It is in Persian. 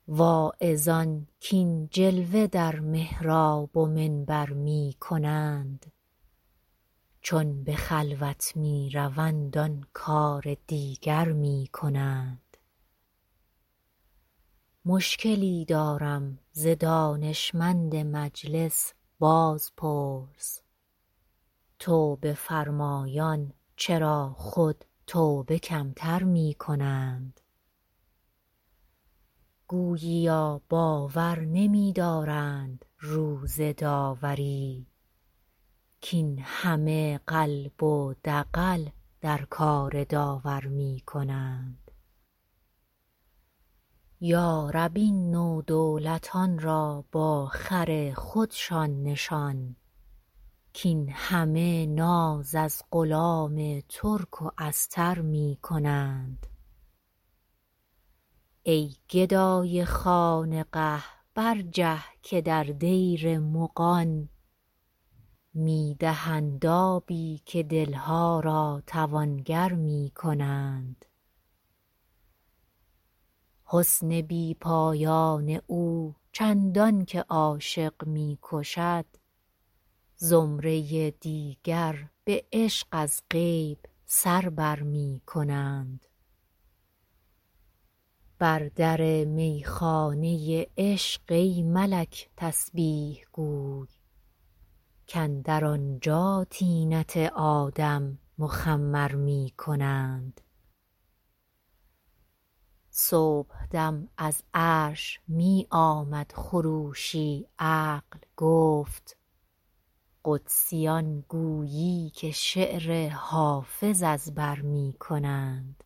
واعظان کاین جلوه در محراب و منبر می کنند چون به خلوت می روند آن کار دیگر می کنند. مشکلی دارم ز دانشمند مجلس باز پرس، توبه فرمایان چرا خود توبه کمتر می کنند؟ گوییا باور نمی دارند روز داوری کاین همه قلب و دغل در کار داور می کنند. یا رب این نودولتان را با خر خودشان نشان کاین همه ناز از غلام ترک و استر می کنند. ای گدای خانقه برجه که در دیر مغان می دهند آبی که دلها را توانگر می کنند. حسن بی پایان او چندان که عاشق می کشد زمره دیگر به عشق از غیب سر بر می کنند. بر در میخانه عشق ای ملک تسبیح گوی کاندر آنجا طینت آدم مخمر می کنند. صبحدم از عرش می آمد خروشی عقل گفت قدسیان گویی که شعر حافظ از بر می کنند.